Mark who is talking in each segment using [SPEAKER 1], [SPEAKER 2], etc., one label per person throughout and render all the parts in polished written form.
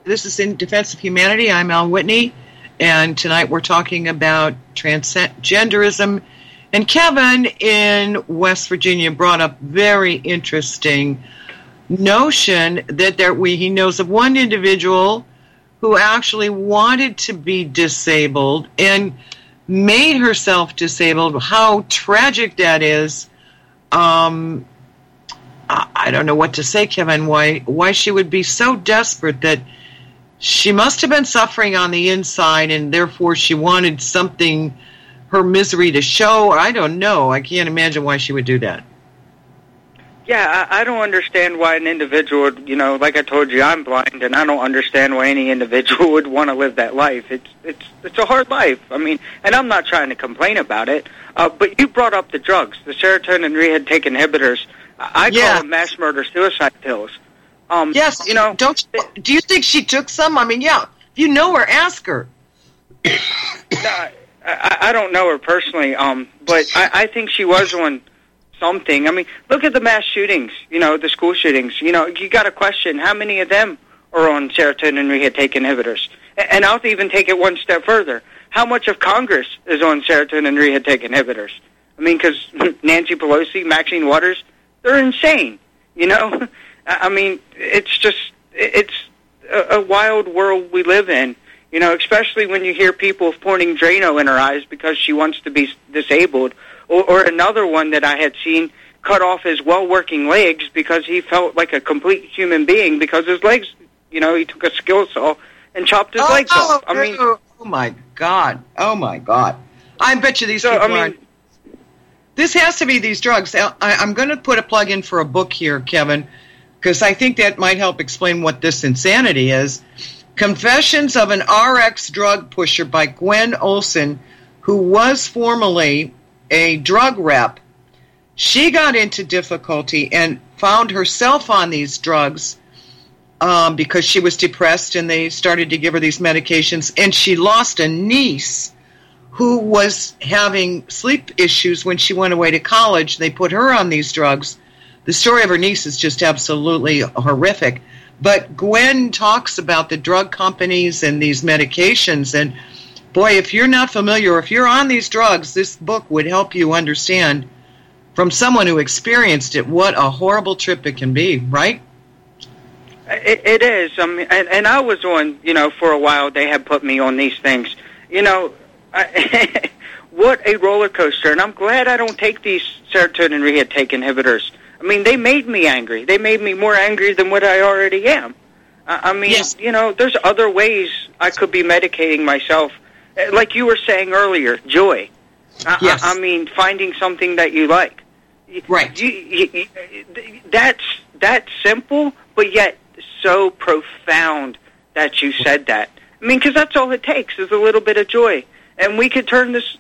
[SPEAKER 1] This is In Defense of Humanity. I'm Al Whitney, and tonight we're talking about transgenderism. And Kevin in West Virginia brought up very interesting notion that he knows of one individual who actually wanted to be disabled and made herself disabled. How tragic that is. I don't know what to say, Kevin, why she would be so desperate that she must have been suffering on the inside and therefore she wanted something, her misery to show. I don't know. I can't imagine why she would do that.
[SPEAKER 2] Yeah, I don't understand why an individual would, like I told you, I'm blind, and I don't understand why any individual would want to live that life. It's a hard life. I mean, and I'm not trying to complain about it, but you brought up the drugs, the serotonin reuptake inhibitors. I call them mass murder suicide pills.
[SPEAKER 1] Yes, do you think she took some? I mean, yeah, if you know her, ask her.
[SPEAKER 2] I don't know her personally, but I think she was on something. I mean, look at the mass shootings, the school shootings. You got to question how many of them are on serotonin reuptake inhibitors. And I'll even take it one step further. How much of Congress is on serotonin reuptake inhibitors? I mean, because Nancy Pelosi, Maxine Waters, they're insane, I mean, it's a wild world we live in, especially when you hear people pouring Drano in her eyes because she wants to be disabled, or another one that I had seen cut off his well-working legs because he felt like a complete human being because his legs, he took a skill saw and chopped his legs off. I mean,
[SPEAKER 1] oh my God. I bet you these people aren't. This has to be these drugs. I'm going to put a plug in for a book here, Kevin, because I think that might help explain what this insanity is. Confessions of an RX Drug Pusher by Gwen Olson, who was formerly a drug rep. She got into difficulty and found herself on these drugs because she was depressed, and they started to give her these medications, and she lost a niece who was having sleep issues when she went away to college. They put her on these drugs. The story of her niece is just absolutely horrific. But Gwen talks about the drug companies and these medications. And, boy, if you're not familiar, or if you're on these drugs, this book would help you understand from someone who experienced it what a horrible trip it can be, right?
[SPEAKER 2] It is. I mean, and I was on, for a while they had put me on these things. What a roller coaster, and I'm glad I don't take these serotonin reuptake inhibitors. I mean, they made me angry. They made me more angry than what I already am. I mean, yes. There's other ways I could be medicating myself. Like you were saying earlier, joy.
[SPEAKER 1] Yes.
[SPEAKER 2] I mean, finding something that you like.
[SPEAKER 1] Right.
[SPEAKER 2] That's simple, but yet so profound that you said that. I mean, because that's all it takes is a little bit of joy. And we could turn this,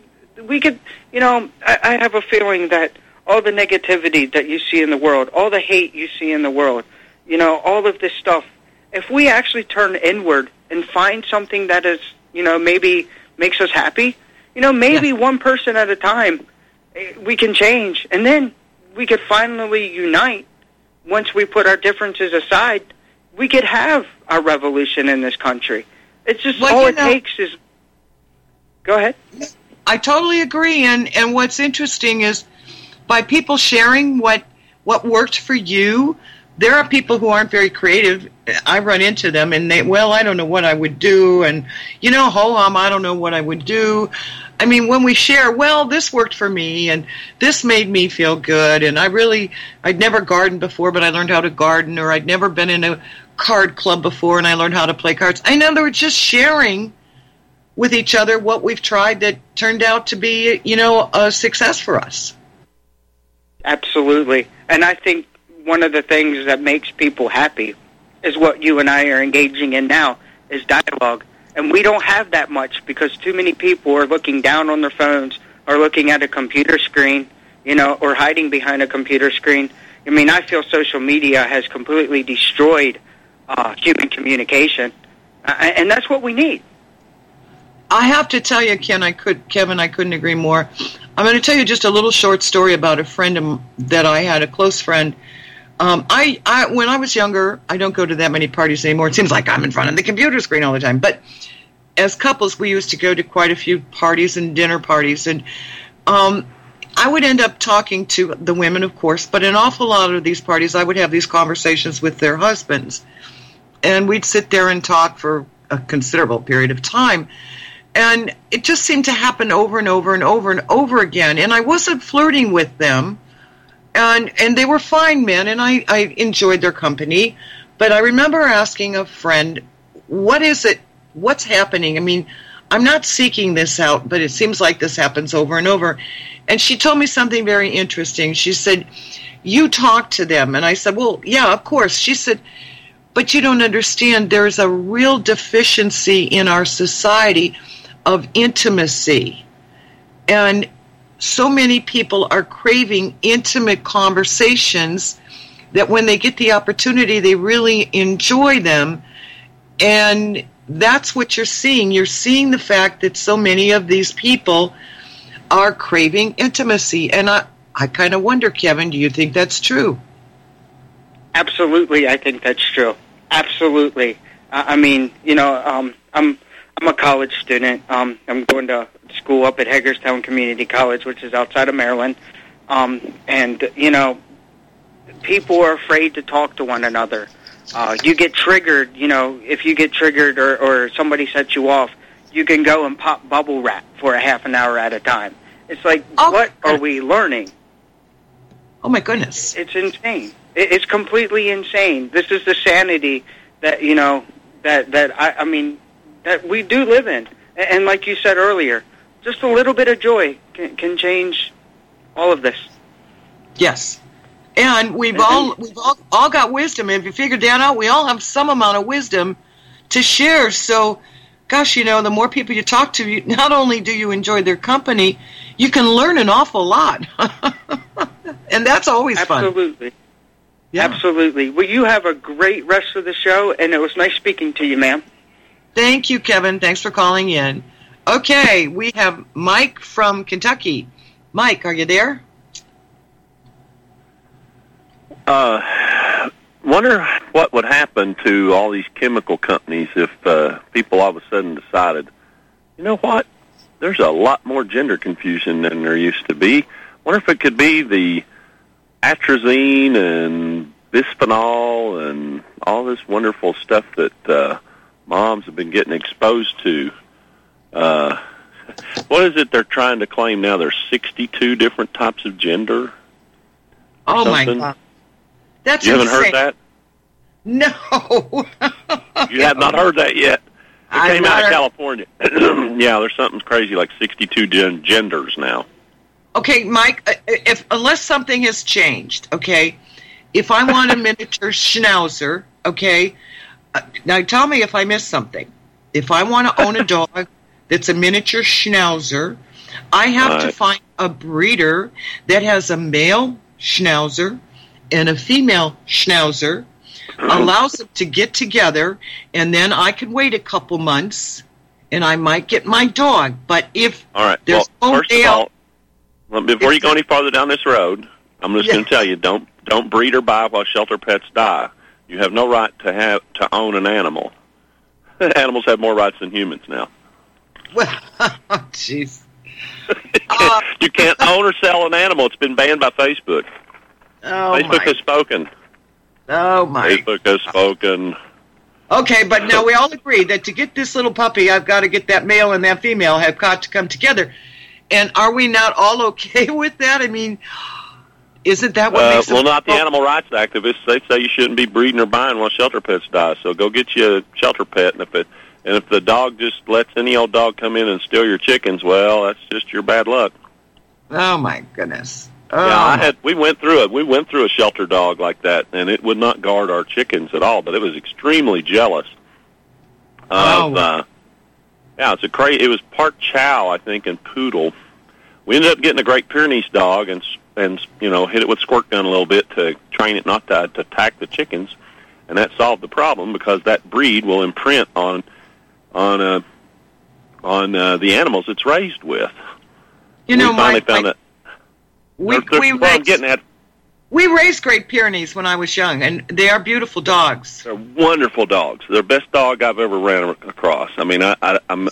[SPEAKER 2] I have a feeling that all the negativity that you see in the world, all the hate you see in the world, all of this stuff, if we actually turn inward and find something that is, maybe makes us happy, maybe one person at a time, we can change. And then we could finally unite. Once we put our differences aside, we could have a revolution in this country. It's just all it takes is... Go ahead.
[SPEAKER 1] I totally agree, and what's interesting is by people sharing what worked for you, there are people who aren't very creative. I run into them, and I don't know what I would do, and, I don't know what I would do. I mean, when we share, this worked for me, and this made me feel good, and I'd never gardened before, but I learned how to garden, or I'd never been in a card club before, and I learned how to play cards. In other words, just sharing with each other what we've tried that turned out to be, a success for us.
[SPEAKER 2] Absolutely. And I think one of the things that makes people happy is what you and I are engaging in now, is dialogue. And we don't have that much because too many people are looking down on their phones or looking at a computer screen, or hiding behind a computer screen. I mean, I feel social media has completely destroyed human communication. And that's what we need.
[SPEAKER 1] I have to tell you, Kevin, I couldn't agree more. I'm going to tell you just a little short story about a friend that I had, a close friend, I when I was younger, I don't go to that many parties anymore. It seems like I'm in front of the computer screen all the time. But as couples, we used to go to quite a few parties and dinner parties, and I would end up talking to the women, of course, but an awful lot of these parties, I would have these conversations with their husbands, and we'd sit there and talk for a considerable period of time, and it just seemed to happen over and over and over and over again, and I wasn't flirting with them, and they were fine men, and I enjoyed their company, but I remember asking a friend, what is it, what's happening? I mean, I'm not seeking this out, but it seems like this happens over and over. And she told me something very interesting. She said, you talk to them. And I said, well, yeah, of course. She said, but you don't understand. There's a real deficiency in our society of intimacy. And so many people are craving intimate conversations that when they get the opportunity, they really enjoy them. And that's what you're seeing. You're seeing the fact that so many of these people are craving intimacy. And I kind of wonder, Kevin, do you think that's true?
[SPEAKER 2] Absolutely, I think that's true. Absolutely. I mean, you know, I'm a college student. I'm going to school up at Hagerstown Community College, which is outside of Maryland. And, you know, people are afraid to talk to one another. You get triggered, you know, if you get triggered or somebody sets you off, you can go and pop bubble wrap for a half an hour at a time. It's like, what are we learning?
[SPEAKER 1] Oh, my goodness.
[SPEAKER 2] It's insane. It's completely insane. This is the sanity that, you know, I mean, that we do live in. And like you said earlier, just a little bit of joy can change all of this.
[SPEAKER 1] Yes. And we've all got wisdom. And if you figured that out, we all have some amount of wisdom to share. So, gosh, you know, the more people you talk to, not only do you enjoy their company, you can learn an awful lot. And that's always fun.
[SPEAKER 2] Absolutely.
[SPEAKER 1] Yeah.
[SPEAKER 2] Absolutely. Well, you have a great rest of the show, and it was nice speaking to you, ma'am.
[SPEAKER 1] Thank you, Kevin. Thanks for calling in. Okay, we have Mike from Kentucky. Mike, are you there?
[SPEAKER 3] Wonder what would happen to all these chemical companies if people all of a sudden decided, you know what, there's a lot more gender confusion than there used to be. Wonder if it could be the atrazine and bisphenol and all this wonderful stuff that moms have been getting exposed to. What is it they're trying to claim now? There's 62 different types of gender?
[SPEAKER 1] Oh, my God. That's
[SPEAKER 3] you
[SPEAKER 1] insane.
[SPEAKER 3] Haven't heard that?
[SPEAKER 1] No.
[SPEAKER 3] You have not heard that yet? It came out of California. Yeah, there's something crazy like 62 genders now.
[SPEAKER 1] Okay, Mike, unless something has changed, okay, if I want a miniature schnauzer, okay, now tell me if I missed something. If I want to own a dog that's a miniature schnauzer, I have to find a breeder that has a male schnauzer and a female schnauzer, allows them to get together, and then I can wait a couple months, and I might get my dog. But if there's
[SPEAKER 3] first of all, before you go any farther down this road, I'm just going to tell you, don't breed or buy while shelter pets die. You have no right to own an animal. Animals have more rights than humans now.
[SPEAKER 1] Well, jeez.
[SPEAKER 3] You can't own or sell an animal. It's been banned by Facebook. Facebook has spoken.
[SPEAKER 1] Oh, my.
[SPEAKER 3] Facebook has spoken.
[SPEAKER 1] Okay, but now we all agree that to get this little puppy, I've got to get that male and that female have got to come together. And are we not all okay with that? I mean, isn't that what makes
[SPEAKER 3] well, not the animal rights activists. They say you shouldn't be breeding or buying while shelter pets die. So go get you a shelter pet, and if the dog just lets any old dog come in and steal your chickens, well, that's just your bad luck.
[SPEAKER 1] Oh my goodness!
[SPEAKER 3] Yeah, we went through it. We went through a shelter dog like that, and it would not guard our chickens at all. But it was extremely jealous. Yeah, it was part Chow, I think, and Poodle. We ended up getting a Great Pyrenees dog and hit it with squirt gun a little bit to train it not to attack the chickens, and that solved the problem because that breed will imprint on the animals it's raised with.
[SPEAKER 1] You know,
[SPEAKER 3] we finally found that.
[SPEAKER 1] I'm getting at. We raised Great Pyrenees when I was young, and they are beautiful dogs.
[SPEAKER 3] They're wonderful dogs. They're the best dog I've ever ran across. I mean, I'm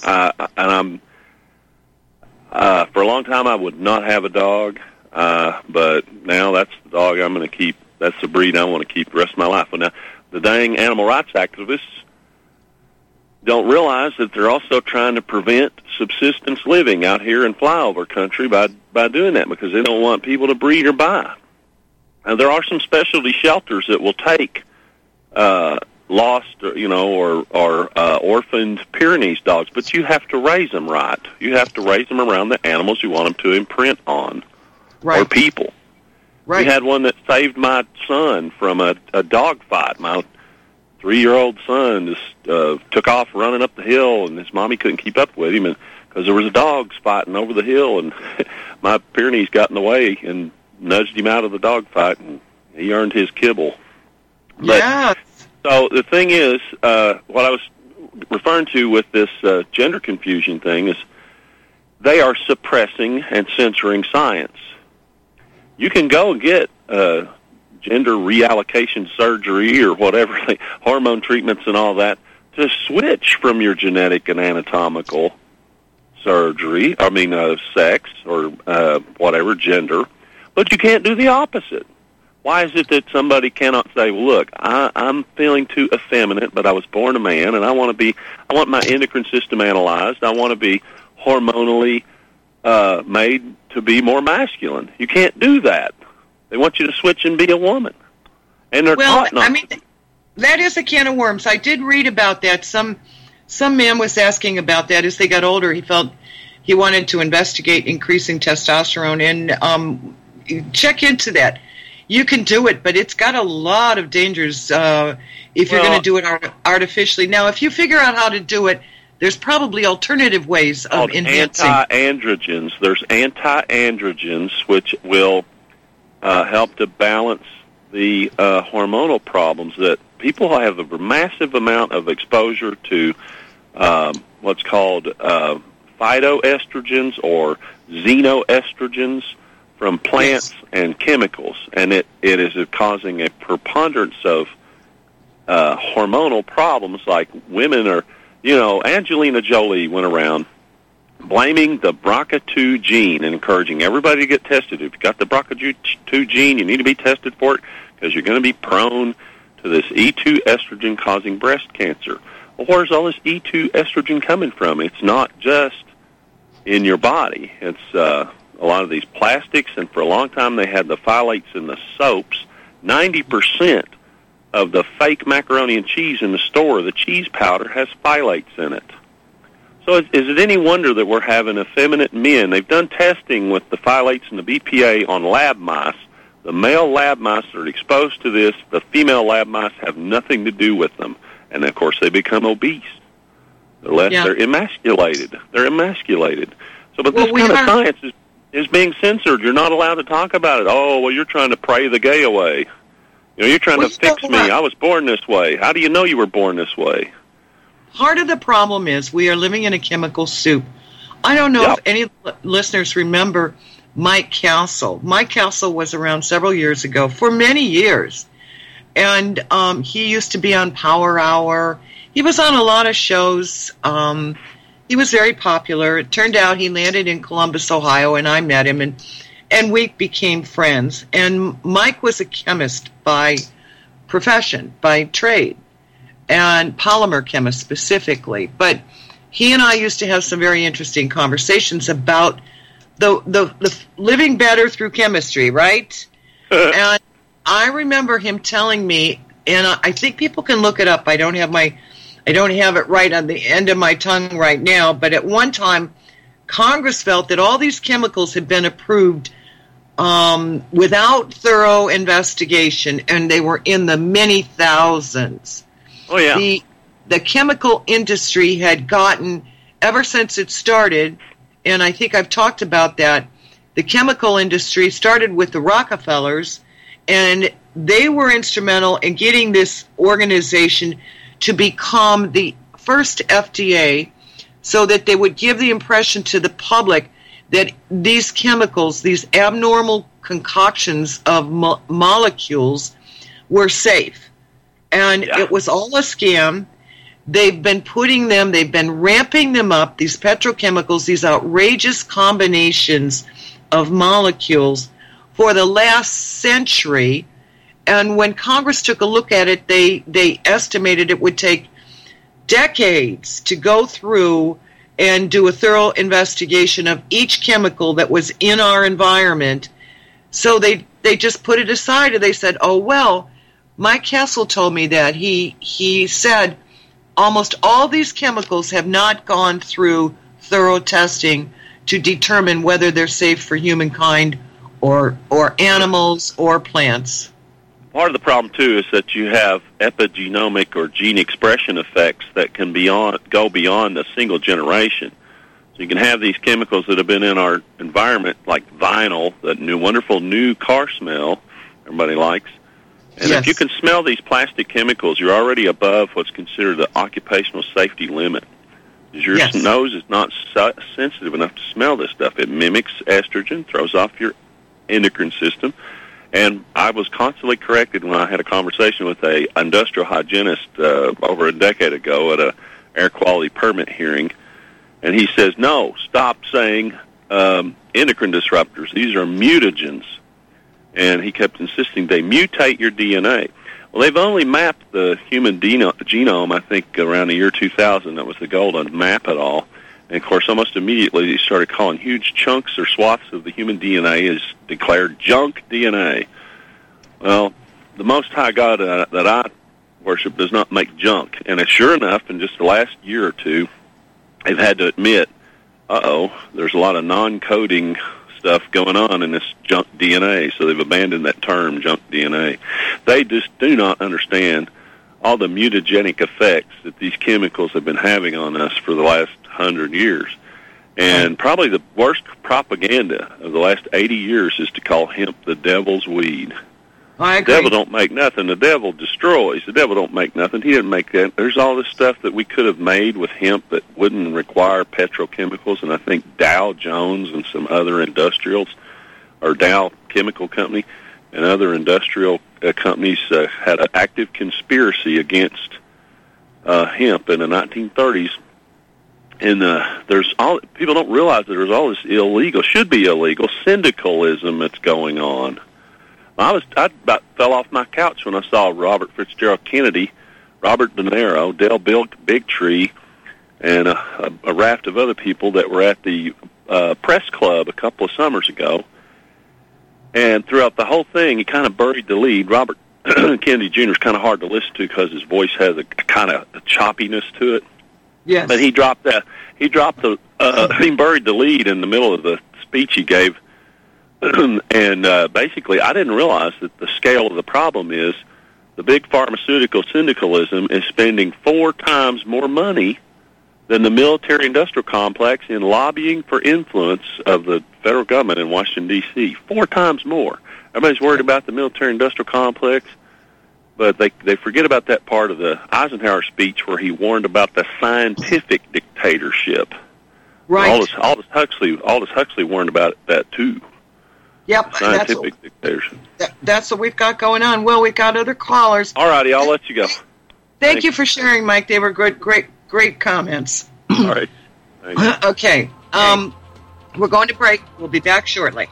[SPEAKER 3] for a long time I would not have a dog, but now that's the dog I'm going to keep. That's the breed I want to keep the rest of my life. Well, now, the dang animal rights activists don't realize that they're also trying to prevent subsistence living out here in flyover country by doing that, because they don't want people to breed or buy. Now, there are some specialty shelters that will take lost, or orphaned Pyrenees dogs, but you have to raise them right. You have to raise them around the animals you want them to imprint on,
[SPEAKER 1] right.
[SPEAKER 3] Or people.
[SPEAKER 1] Right.
[SPEAKER 3] We had one that saved my son from a dog fight. My 3-year-old son just took off running up the hill, and his mommy couldn't keep up with him because there was dogs fighting over the hill, and my Pyrenees got in the way and nudged him out of the dog fight, and he earned his kibble.
[SPEAKER 1] Yes.
[SPEAKER 3] So the thing is, what I was referring to with this gender confusion thing is they are suppressing and censoring science. You can go and get gender reallocation surgery or whatever, hormone treatments and all that, to switch from your genetic and anatomical surgery, sex or whatever, gender, but you can't do the opposite. Why is it that somebody cannot say, well, look, I'm feeling too effeminate, but I was born a man, and I want my endocrine system analyzed. I want to be hormonally made to be more masculine. You can't do that. They want you to switch and be a woman. And they're taught not.
[SPEAKER 1] I mean, that is a can of worms. I did read about that. Some man was asking about that as they got older. He felt he wanted to investigate increasing testosterone, and check into that. You can do it, but it's got a lot of dangers if you're going to do it artificially. Now, if you figure out how to do it, there's probably alternative ways of enhancing.
[SPEAKER 3] Anti-androgens. There's anti-androgens which will help to balance the hormonal problems that people have a massive amount of exposure to what's called phytoestrogens or xenoestrogens from plants and chemicals, and it is causing a preponderance of hormonal problems. Like women are, Angelina Jolie went around blaming the BRCA2 gene and encouraging everybody to get tested. If you've got the BRCA2 gene, you need to be tested for it because you're going to be prone to this E2 estrogen causing breast cancer. Well, where's all this E2 estrogen coming from? It's not just in your body. It's a lot of these plastics, and for a long time they had the phthalates in the soaps. 90% of the fake macaroni and cheese in the store, the cheese powder, has phthalates in it. So is it any wonder that we're having effeminate men? They've done testing with the phthalates and the BPA on lab mice. The male lab mice are exposed to this. The female lab mice have nothing to do with them. And, of course, they become obese. They're emasculated. They're emasculated. So, but this kind of science is being censored. You're not allowed to talk about it. Oh, well, you're trying to pray the gay away. You're trying to fix me. I was born this way. How do you know you were born this way?
[SPEAKER 1] Part of the problem is we are living in a chemical soup. I don't know if any listeners remember Mike Castle. Mike Castle was around several years ago, for many years. And he used to be on Power Hour. He was on a lot of shows. He was very popular. It turned out he landed in Columbus, Ohio, and I met him, and we became friends. And Mike was a chemist by profession, by trade, and polymer chemist specifically. But he and I used to have some very interesting conversations about the living better through chemistry, right? And I remember him telling me, and I think people can look it up. I don't have it right on the end of my tongue right now, but at one time, Congress felt that all these chemicals had been approved without thorough investigation, and they were in the many thousands.
[SPEAKER 3] Oh, yeah.
[SPEAKER 1] The chemical industry had gotten, ever since it started, and I think I've talked about that, the chemical industry started with the Rockefellers, and they were instrumental in getting this organization to become the first FDA, so that they would give the impression to the public that these chemicals, these abnormal concoctions of molecules, were safe. And it was all a scam. They've been ramping them up, these petrochemicals, these outrageous combinations of molecules for the last century. And when Congress took a look at it, they estimated it would take decades to go through and do a thorough investigation of each chemical that was in our environment. So they just put it aside, and they said, oh, well, Mike Castle told me that. He said almost all these chemicals have not gone through thorough testing to determine whether they're safe for humankind or animals or plants.
[SPEAKER 3] Part of the problem, too, is that you have epigenomic or gene expression effects that can go beyond a single generation. So you can have these chemicals that have been in our environment, like vinyl, that wonderful new car smell everybody likes. And if you can smell these plastic chemicals, you're already above what's considered the occupational safety limit. Because your nose is not sensitive enough to smell this stuff. It mimics estrogen, throws off your endocrine system. And I was constantly corrected when I had a conversation with a industrial hygienist over a decade ago at a air quality permit hearing. And he says, no, stop saying endocrine disruptors. These are mutagens. And he kept insisting they mutate your DNA. Well, they've only mapped the human genome, I think, around the year 2000. That was the goal, to map it all. And, of course, almost immediately they started calling huge chunks or swaths of the human DNA as declared junk DNA. Well, the Most High God that I worship does not make junk. And sure enough, in just the last year or two, they've had to admit, there's a lot of non-coding stuff going on in this junk DNA, so they've abandoned that term, junk DNA. They just do not understand all the mutagenic effects that these chemicals have been having on us for the last 100 years. And probably the worst propaganda of the last 80 years is to call hemp the devil's weed.
[SPEAKER 1] I agree.
[SPEAKER 3] The devil don't make nothing. The devil destroys. The devil don't make nothing. He didn't make that. There's all this stuff that we could have made with hemp that wouldn't require petrochemicals, and I think Dow Jones and some other industrials, or Dow Chemical Company and other industrial companies had an active conspiracy against hemp in the 1930s. And people don't realize that there's all this should be illegal syndicalism that's going on. I about fell off my couch when I saw Robert Fitzgerald Kennedy, Robert De Niro, Del Bigtree, and a raft of other people that were at the press club a couple of summers ago. And throughout the whole thing, he kind of buried the lead. Robert Kennedy Jr. is kind of hard to listen to because his voice has a kind of a choppiness to it.
[SPEAKER 1] Yes.
[SPEAKER 3] But he buried the lead in the middle of the speech he gave. And basically, I didn't realize that the scale of the problem is the big pharmaceutical syndicalism is spending 4 times more money than the military-industrial complex in lobbying for influence of the federal government in Washington, D.C. 4 times more. Everybody's worried about the military-industrial complex, but they forget about that part of the Eisenhower speech where he warned about the scientific dictatorship.
[SPEAKER 1] Right.
[SPEAKER 3] Aldous Huxley warned about that too.
[SPEAKER 1] Yep,
[SPEAKER 3] scientific dictatorship.
[SPEAKER 1] That's what we've got going on. Well, we've got other callers.
[SPEAKER 3] All righty, I'll let you go.
[SPEAKER 1] Thank you for sharing, Mike. They were great comments.
[SPEAKER 3] All right.
[SPEAKER 1] Okay. We're going to break. We'll be back shortly.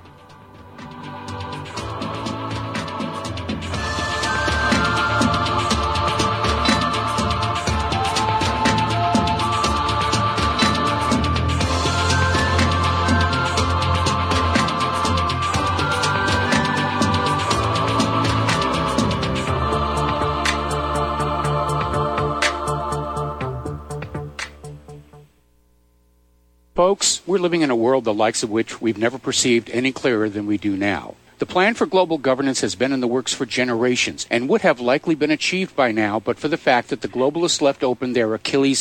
[SPEAKER 4] Folks, we're living in a world the likes of which we've never perceived any clearer than we do now. The plan for global governance has been in the works for generations and would have likely been achieved by now but for the fact that the globalists left open their Achilles heel,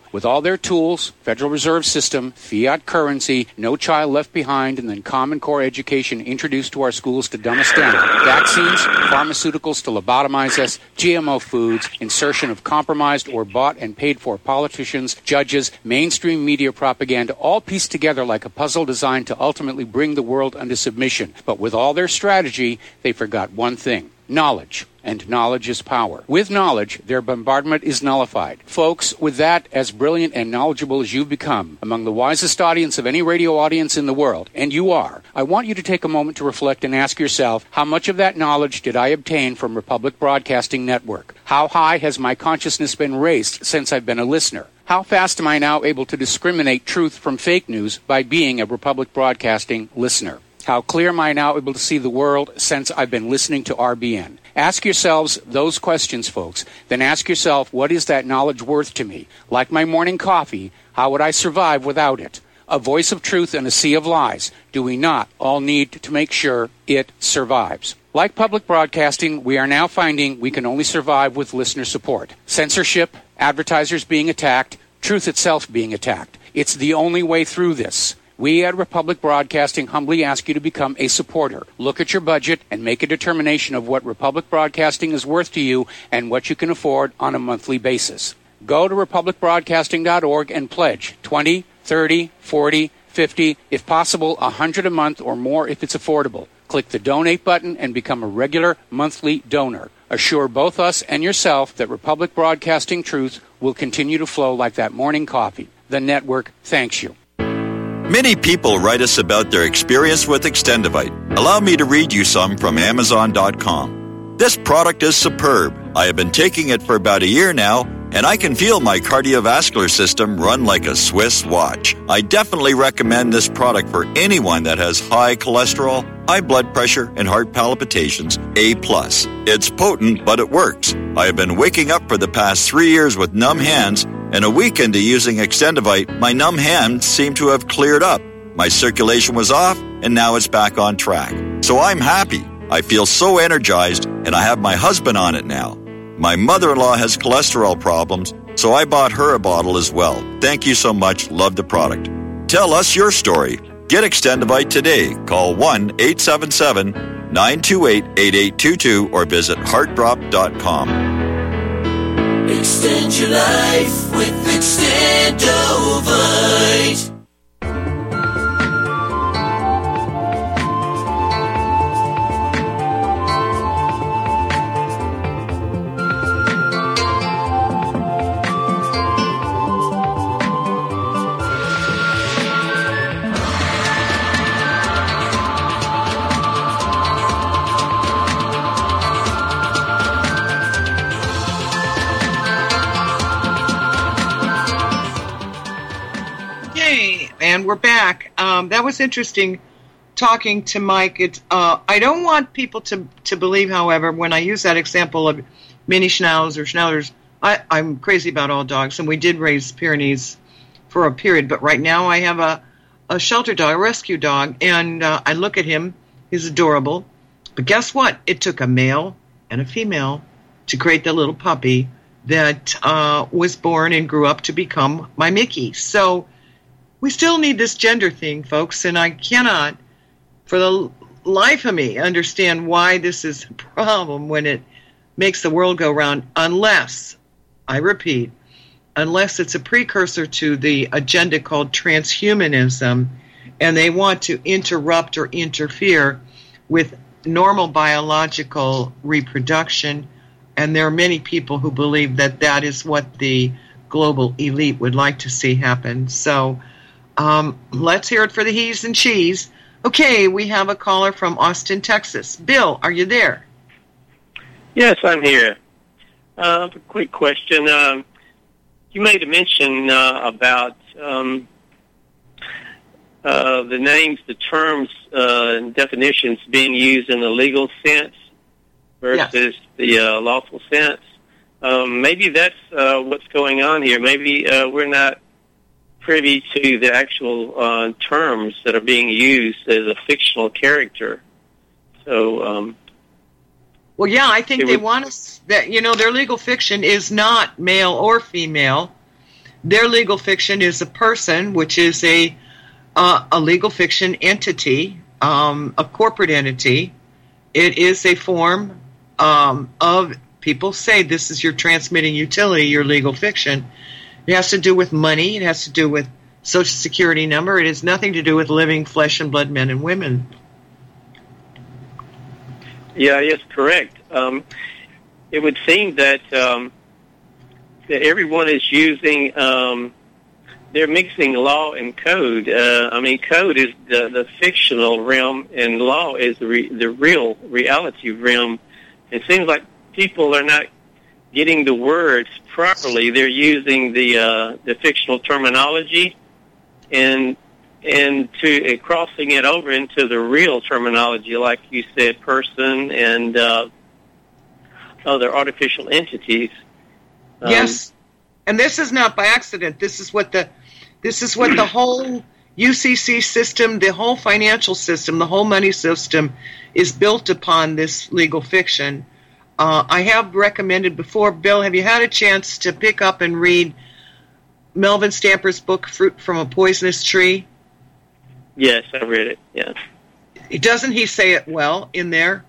[SPEAKER 4] With all their tools, Federal Reserve System, fiat currency, no child left behind, and then Common Core education introduced to our schools to dumb us down, vaccines, pharmaceuticals to lobotomize us, GMO foods, insertion of compromised or bought and paid for politicians, judges, mainstream media propaganda, all pieced together like a puzzle designed to ultimately bring the world under submission. But with all their strategy, they forgot one thing: knowledge. And knowledge is power. With knowledge, their bombardment is nullified. Folks, with that, as brilliant and knowledgeable as you've become, among the wisest audience of any radio audience in the world, and you are, I want you to take a moment to reflect and ask yourself, how much of that knowledge did I obtain from Republic Broadcasting Network? How high has my consciousness been raised since I've been a listener? How fast am I now able to discriminate truth from fake news by being a Republic Broadcasting listener? How clear am I now able to see the world since I've been listening to RBN? Ask yourselves those questions, folks. Then ask yourself, what is that knowledge worth to me? Like my morning coffee, how would I survive without it? A voice of truth in a sea of lies. Do we not all need to make sure it survives? Like public broadcasting, we are now finding we can only survive with listener support. Censorship, advertisers being attacked, truth itself being attacked. It's the only way through this. We at Republic Broadcasting humbly ask you to become a supporter. Look at your budget and make a determination of what Republic Broadcasting is worth to you and what you can afford on a monthly basis. Go to republicbroadcasting.org and pledge $20, $30, $40, $50, if possible, $100 a month or more if it's affordable. Click the donate button and become a regular monthly donor. Assure both us and yourself that Republic Broadcasting truth will continue to flow like that morning coffee. The network thanks you.
[SPEAKER 5] Many people write us about their experience with Extendivite. Allow me to read you some from Amazon.com. This product is superb. I have been taking it for about a year now, and I can feel my cardiovascular system run like a Swiss watch. I definitely recommend this product for anyone that has high cholesterol, high blood pressure, and heart palpitations, A+. It's potent, but it works. I have been waking up for the past 3 years with numb hands, and a week into using Extendivite, my numb hands seem to have cleared up. My circulation was off, and now it's back on track. So I'm happy. I feel so energized, and I have my husband on it now. My mother-in-law has cholesterol problems, so I bought her a bottle as well. Thank you so much. Love the product. Tell us your story. Get Extendivite today. Call 1-877-928-8822 or visit heartdrop.com.
[SPEAKER 6] Extend your life with Extendovite.
[SPEAKER 1] And we're back. That was interesting talking to Mike. I don't want people to believe, however, when I use that example of mini Schnauzers, I'm crazy about all dogs, and we did raise Pyrenees for a period, but right now I have a shelter dog, a rescue dog, and I look at him. He's adorable. But guess what? It took a male and a female to create the little puppy that was born and grew up to become my Mickey. So we still need this gender thing, folks, and I cannot, for the life of me, understand why this is a problem when it makes the world go round, unless, I repeat, unless it's a precursor to the agenda called transhumanism, and they want to interrupt or interfere with normal biological reproduction, and there are many people who believe that that is what the global elite would like to see happen. So let's hear it for the he's and she's. Okay, we have a caller from Austin, Texas. Bill, are you there?
[SPEAKER 7] Yes, I'm here. A quick question. You made a mention about the names, the terms, and definitions being used in the legal sense versus the lawful sense. Maybe that's what's going on here. Maybe we're not privy to the actual terms that are being used as a fictional character. So,
[SPEAKER 1] well, yeah, I think they want us that, their legal fiction is not male or female. their legal fiction is a person, which is a legal fiction entity, a corporate entity. It is a form of, people say this is your transmitting utility, your legal fiction. It has to do with money. It has to do with Social Security number. It has nothing to do with living flesh and blood men and women.
[SPEAKER 7] Yeah, yes, correct. It would seem that that everyone is using, they're mixing law and code. Code is the fictional realm, and law is the real reality realm. It seems like people are not getting the words properly. They're using the fictional terminology and crossing it over into the real terminology, like you said, person and other artificial entities.
[SPEAKER 1] Yes, and this is not by accident. This is what the whole UCC system, the whole financial system, the whole money system is built upon this legal fiction. I have recommended before, Bill, have you had a chance to pick up and read Melvin Stamper's book, Fruit from a Poisonous Tree?
[SPEAKER 7] Yes, I read it, yeah.
[SPEAKER 1] Doesn't he say it well in there?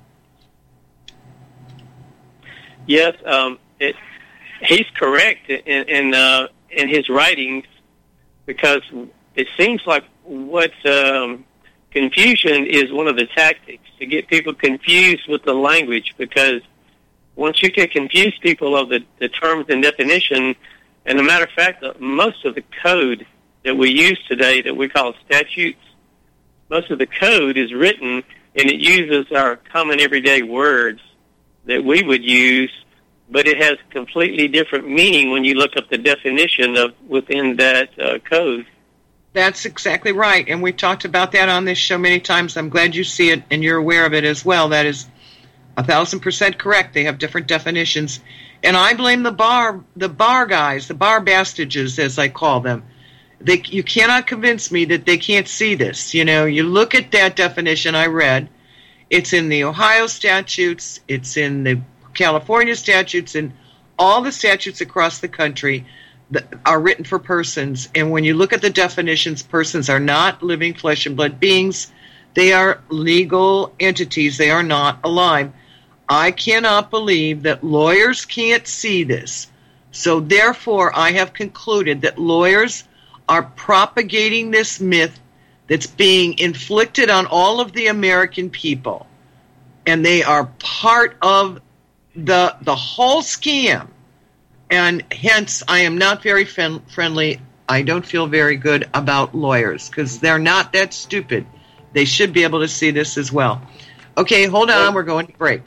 [SPEAKER 7] Yes, he's correct in his writings, because it seems like what confusion is one of the tactics to get people confused with the language, because once you can confuse people of the terms and definition, and as a matter of fact, most of the code that we use today that we call statutes, most of the code is written and it uses our common everyday words that we would use, but it has completely different meaning when you look up the definition of within that code.
[SPEAKER 1] That's exactly right, and we've talked about that on this show many times. I'm glad you see it and you're aware of it as well. That is 1,000% correct. They have different definitions, and I blame the bar guys, the bar bastages, as I call them. You cannot convince me that they can't see this. You know, you look at that definition I read. It's in the Ohio statutes. It's in the California statutes, and all the statutes across the country that are written for persons. And when you look at the definitions, persons are not living flesh and blood beings. They are legal entities. They are not alive. I cannot believe that lawyers can't see this. So therefore, I have concluded that lawyers are propagating this myth that's being inflicted on all of the American people. And they are part of the whole scam. And hence, I am not very friendly. I don't feel very good about lawyers because they're not that stupid. They should be able to see this as well. Okay, hold on. We're going to break.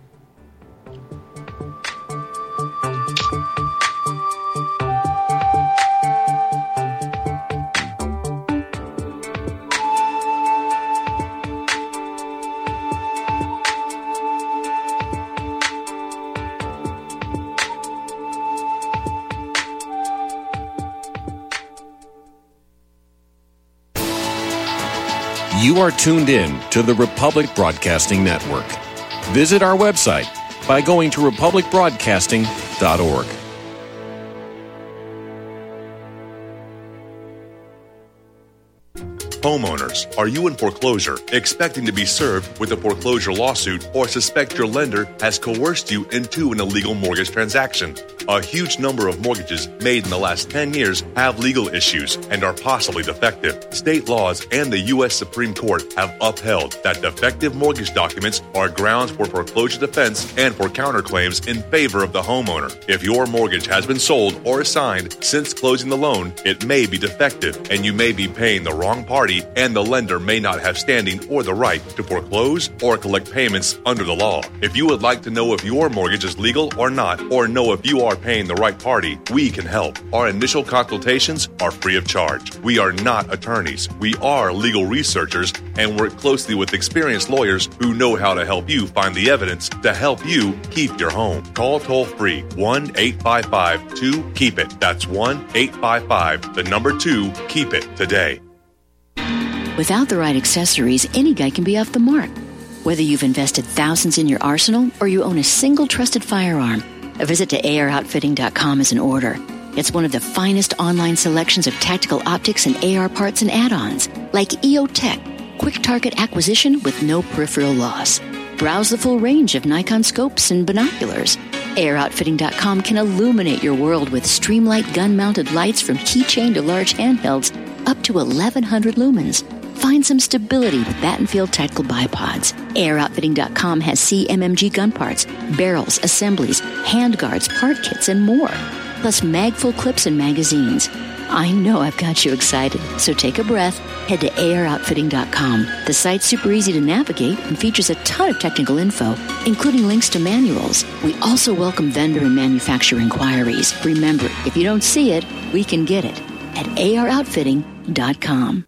[SPEAKER 8] You are tuned in to the Republic Broadcasting Network. Visit our website by going to republicbroadcasting.org.
[SPEAKER 9] Homeowners, are you in foreclosure, expecting to be served with a foreclosure lawsuit, or suspect your lender has coerced you into an illegal mortgage transaction? A huge number of mortgages made in the last 10 years have legal issues and are possibly defective. State laws and the U.S. Supreme Court have upheld that defective mortgage documents are grounds for foreclosure defense and for counterclaims in favor of the homeowner. If your mortgage has been sold or assigned since closing the loan, it may be defective and you may be paying the wrong party, and the lender may not have standing or the right to foreclose or collect payments under the law. If you would like to know if your mortgage is legal or not, or know if you are paying the right party, we can help. Our initial consultations are free of charge. We are not attorneys. We are legal researchers and work closely with experienced lawyers who know how to help you find the evidence to help you keep your home. Call toll-free 1-855-2-KEEP-IT. That's 1-855-2-KEEP-IT today.
[SPEAKER 10] Without the right accessories, any guy can be off the mark. Whether you've invested thousands in your arsenal or you own a single trusted firearm, a visit to AROutfitting.com is in order. It's one of the finest online selections of tactical optics and AR parts and add-ons, like EOTech, quick target acquisition with no peripheral loss. Browse the full range of Nikon scopes and binoculars. Airoutfitting.com can illuminate your world with Streamlight gun-mounted lights from keychain to large handhelds up to 1,100 lumens. Find some stability with Battenfield tactical bipods. Airoutfitting.com has CMMG gun parts, barrels, assemblies, handguards, part kits, and more. Plus mag-full clips and magazines. I know I've got you excited, so take a breath. Head to Airoutfitting.com. The site's super easy to navigate and features a ton of technical info, including links to manuals. We also welcome vendor and manufacturer inquiries. Remember, if you don't see it, we can get it at Airoutfitting.com.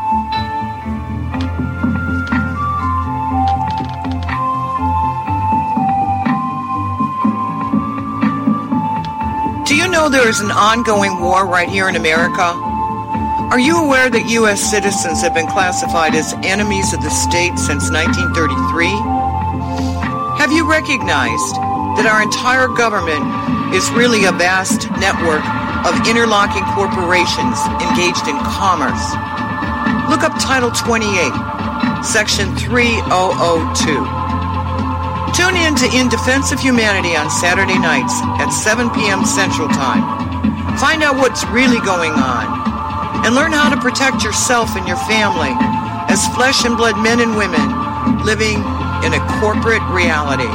[SPEAKER 1] Do you know there is an ongoing war right here in America? Are you aware that U.S. citizens have been classified as enemies of the state since 1933? Have you recognized that our entire government is really a vast network of interlocking corporations engaged in commerce? Look up Title 28, Section 3002. Tune in to In Defense of Humanity on Saturday nights at 7 p.m. Central Time. Find out what's really going on and learn how to protect yourself and your family as flesh and blood men and women living in a corporate reality.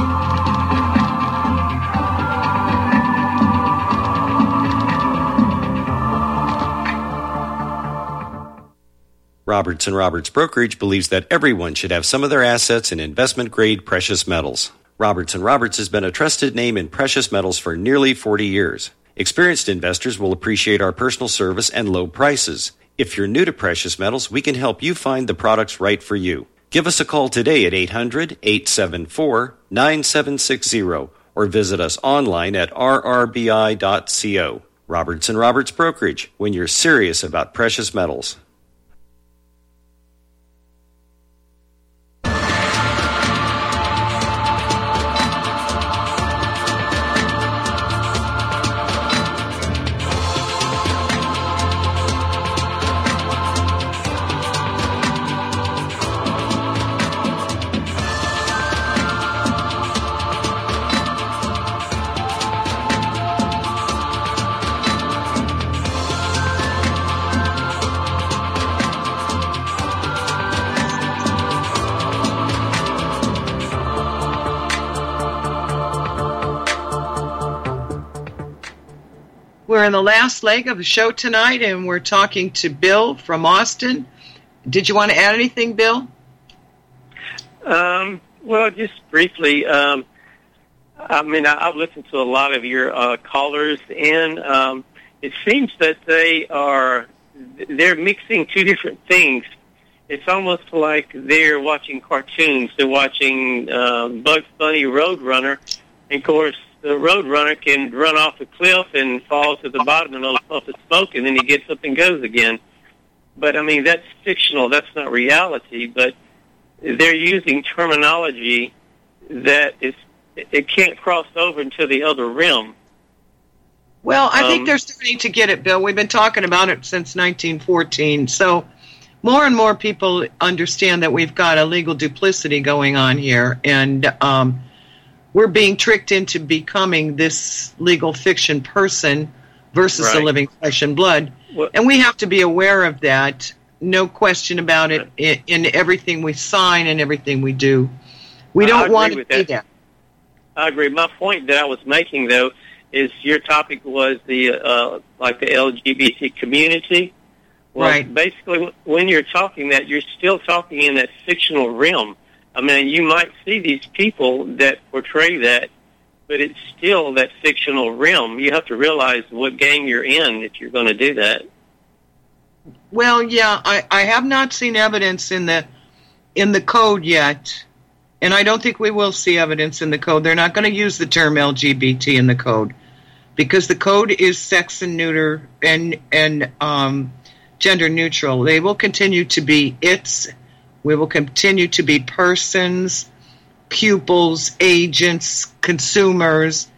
[SPEAKER 11] Roberts & Roberts Brokerage believes that everyone should have some of their assets in investment-grade precious metals. Roberts & Roberts has been a trusted name in precious metals for nearly 40 years. Experienced investors will appreciate our personal service and low prices. If you're new to precious metals, we can help you find the products right for you. Give us a call today at 800-874-9760 or visit us online at rrbi.co. Roberts & Roberts Brokerage, when you're serious about precious metals.
[SPEAKER 1] We're in the last leg of the show tonight, and we're talking to Bill from Austin. Did you want to add anything, Bill?
[SPEAKER 7] Well, just briefly, I've listened to a lot of your callers, and it seems that they're mixing two different things. It's almost like they're watching cartoons. They're watching Bugs Bunny Roadrunner, and of course, the Roadrunner can run off a cliff and fall to the bottom and a puff of smoke, and then he gets up and goes again. But, that's fictional. That's not reality. But they're using terminology that it can't cross over into the other realm.
[SPEAKER 1] Well, I think they're starting to get it, Bill. We've been talking about it since 1914. So more and more people understand that we've got a legal duplicity going on here, and we're being tricked into becoming this legal fiction person versus a living flesh and blood. Well, and we have to be aware of that, no question about it, in everything we sign and everything we do. We don't want to do that.
[SPEAKER 7] I agree. My point that I was making, though, is your topic was the LGBT community. Well,
[SPEAKER 1] right.
[SPEAKER 7] Basically, when you're talking that, you're still talking in that fictional realm. You might see these people that portray that, but it's still that fictional realm. You have to realize what game you're in if you're going to do that.
[SPEAKER 1] Well, yeah, I have not seen evidence in the code yet, and I don't think we will see evidence in the code. They're not going to use the term LGBT in the code because the code is sex and neuter and gender neutral. They will continue to be its. We will continue to be persons, pupils, agents, consumers,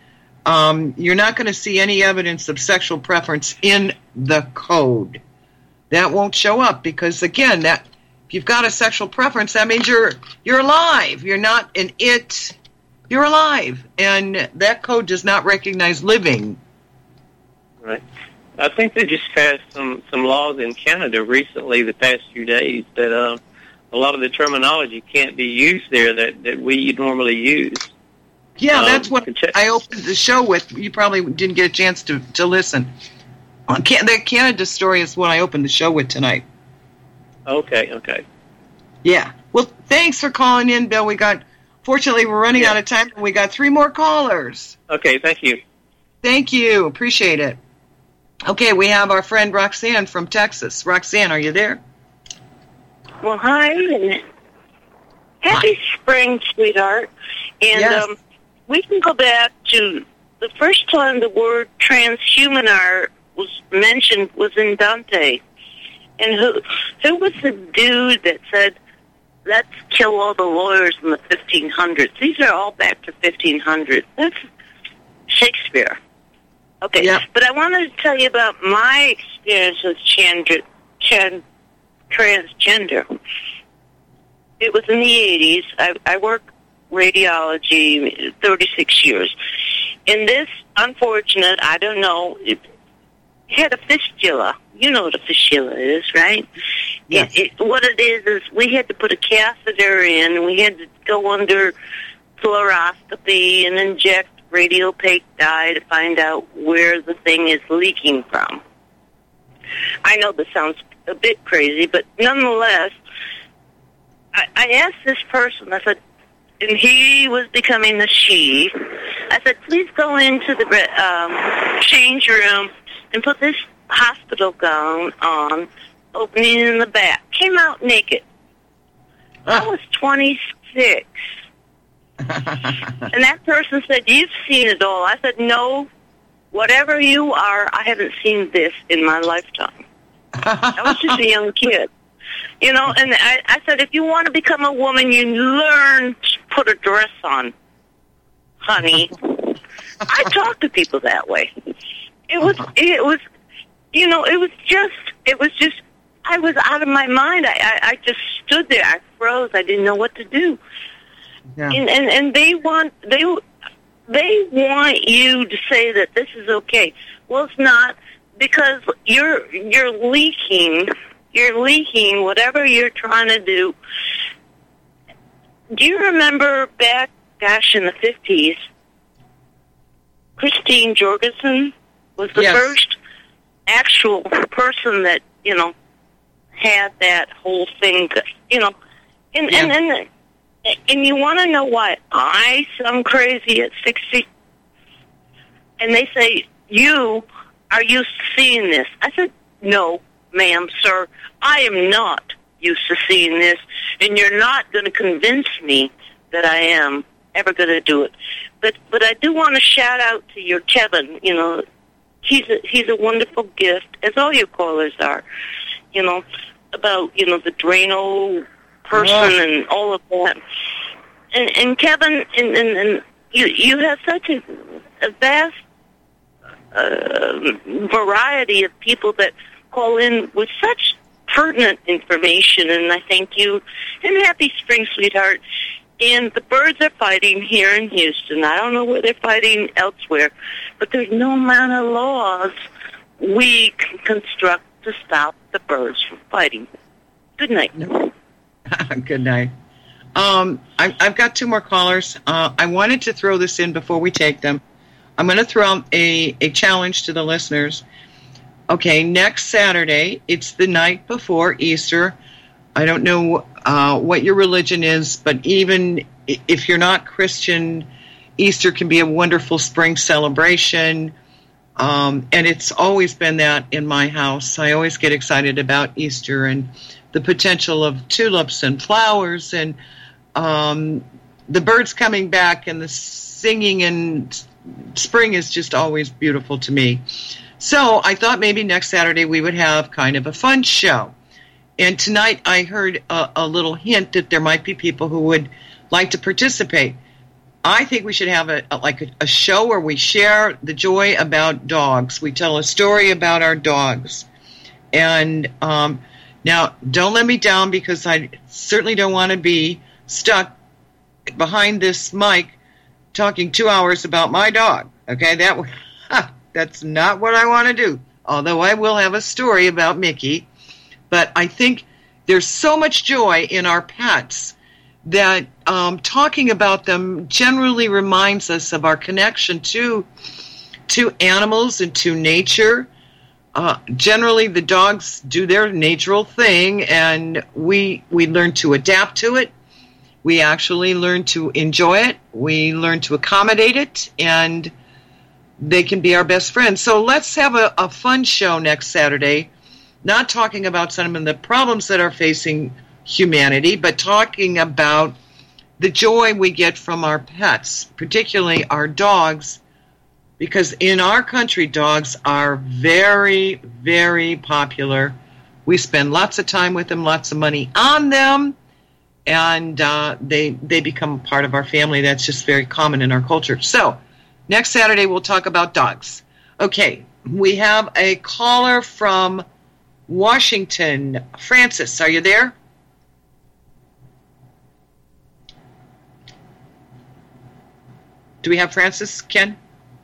[SPEAKER 1] you're not going to see any evidence of sexual preference in the code. That won't show up because, again, that if you've got a sexual preference, that means you're alive. You're not an it. You're alive, and that code does not recognize living.
[SPEAKER 7] Right. I think they just passed some laws in Canada recently, the past few days, that a lot of the terminology can't be used there that we normally use.
[SPEAKER 1] Yeah, that's what I opened the show with. You probably didn't get a chance to listen. The Canada story is what I opened the show with tonight.
[SPEAKER 7] Okay.
[SPEAKER 1] Yeah. Well, thanks for calling in, Bill. Fortunately, we're running out of time, and we got 3 more callers.
[SPEAKER 7] Okay, thank you.
[SPEAKER 1] Thank you. Appreciate it. Okay, we have our friend Roxanne from Texas. Roxanne, are you there?
[SPEAKER 12] Well, hi, and happy spring, sweetheart. And
[SPEAKER 1] yes.
[SPEAKER 12] We can go back to the first time the word transhuman was mentioned was in Dante. And who was the dude that said, let's kill all the lawyers in the 1500s? These are all back to 1500. That's Shakespeare. Okay, but I wanted to tell you about my experience with transgender. It was in the 80s. I worked radiology 36 years. And this, unfortunate, I don't know, it had a fistula. You know what a fistula is, right?
[SPEAKER 1] Yes.
[SPEAKER 12] What it is we had to put a catheter in, and we had to go under fluoroscopy and inject radiopaque dye to find out where the thing is leaking from. I know this sounds a bit crazy, but nonetheless, I asked this person, I said, and he was becoming the she, I said, please go into the change room and put this hospital gown on, opening in the back. Came out naked. I was 26. And that person said, you've seen it all. I said, no, whatever you are, I haven't seen this in my lifetime. I was just a young kid. You know, and I said, if you want to become a woman, you learn to put a dress on, honey. I talk to people that way. It was, you know, it was just, I was out of my mind. I just stood there. I froze. I didn't know what to do. Yeah. And they want you to say that this is okay. Well, it's not, because you're leaking whatever you're trying to do. Do you remember back, in the 50s, Christine Jorgensen was the first actual person that, you know, had that whole thing, you know, and you want to know why I sound crazy at 60? And they say, are you seeing this? I said, no, ma'am, sir, I am not used to seeing this, and you're not going to convince me that I am ever going to do it. But I do want to shout out to your Kevin. You know, he's a wonderful gift, as all your callers are. You know, about, you know, the Drano person and all of that. And Kevin, and you have such a vast variety of people that call in with such pertinent information, and I thank you. And happy spring, sweetheart. And the birds are fighting here in Houston. I don't know where they're fighting elsewhere, but there's no amount of laws we can construct to stop the birds from fighting. Good night.
[SPEAKER 1] Good night. I've got 2 more callers. I wanted to throw this in before we take them. I'm going to throw out a challenge to the listeners. Okay, next Saturday, it's the night before Easter. I don't know what your religion is, but even if you're not Christian, Easter can be a wonderful spring celebration. And it's always been that in my house. I always get excited about Easter and the potential of tulips and flowers and the birds coming back and the singing, and spring is just always beautiful to me. So I thought maybe next Saturday we would have kind of a fun show. And tonight I heard a little hint that there might be people who would like to participate. I think we should have a show where we share the joy about dogs. We tell a story about our dogs. And now, don't let me down, because I certainly don't want to be stuck behind this mic talking 2 hours about my dog. Okay, that's not what I want to do. Although I will have a story about Mickey. But I think there's so much joy in our pets that talking about them generally reminds us of our connection to animals and to nature. Generally, the dogs do their natural thing, and we learn to adapt to it. We actually learn to enjoy it. We learn to accommodate it, and they can be our best friends. So let's have a fun show next Saturday, not talking about some of the problems that are facing humanity, but talking about the joy we get from our pets, particularly our dogs, because in our country, dogs are very, very popular. We spend lots of time with them, lots of money on them, and they become part of our family. That's just very common in our culture. So next Saturday, we'll talk about dogs. Okay, we have a caller from Washington. Francis, are you there? Do we have Francis, Ken?